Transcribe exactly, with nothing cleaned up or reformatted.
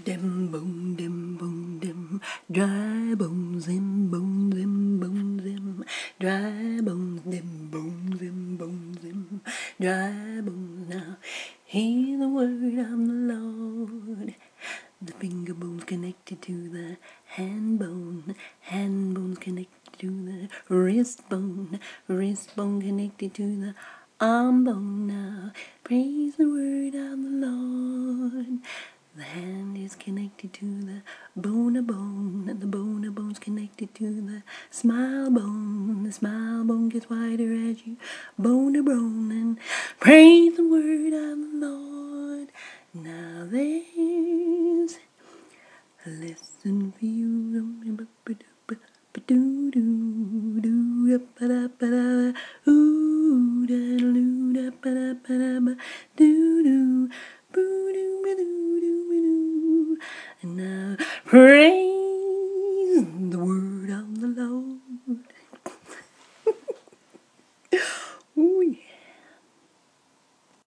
Dim boom, dim boom, dim. Dry bones, dim boom, dim boom, dim. Dry bones, dim boom, dim boom, dim. Dry bones now. Hear the word of the Lord. The finger bones connected to the hand bone. Hand bones connected to the wrist bone. Wrist bone connected to the arm bone now. Praise the word of the Lord. The hand is connected to the bone of bone, and the bone of bone's connected to the smile bone. The smile bone gets wider as you bone to bone, and praise the word of the Lord. Now there